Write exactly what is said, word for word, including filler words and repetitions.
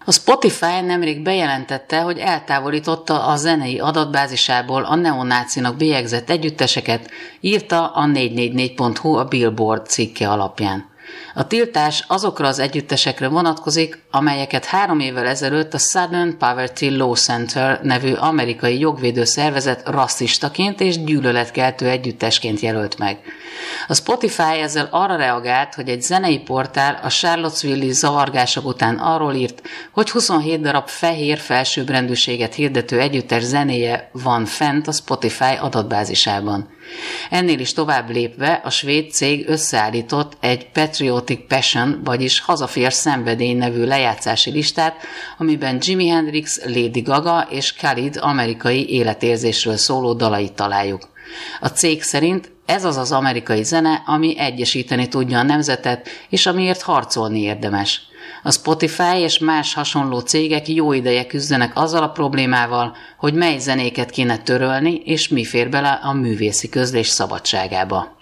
A Spotify nemrég bejelentette, hogy eltávolította a zenei adatbázisából a neonácinak bélyegzett együtteseket, írta a négy négy négy pont hu a Billboard cikke alapján. A tiltás azokra az együttesekre vonatkozik, amelyeket három évvel ezelőtt a Southern Poverty Law Center nevű amerikai jogvédő szervezet rasszistaként és gyűlöletkeltő együttesként jelölt meg. A Spotify ezzel arra reagált, hogy egy zenei portál a Charlottesville-i zavargások után arról írt, hogy huszonhét darab fehér felsőbbrendűséget hirdető együttes zenéje van fent a Spotify adatbázisában. Ennél is tovább lépve a svéd cég összeállított egy Patriotic Passion, vagyis Hazafér szenvedély nevű lejátszási listát, amiben Jimi Hendrix, Lady Gaga és Khalid amerikai életérzésről szóló dalait találjuk. A cég szerint ez az az amerikai zene, ami egyesíteni tudja a nemzetet, és amiért harcolni érdemes. A Spotify és más hasonló cégek jó ideje küzdenek azzal a problémával, hogy mely zenéket kéne törölni, és mi fér bele a művészi közlés szabadságába.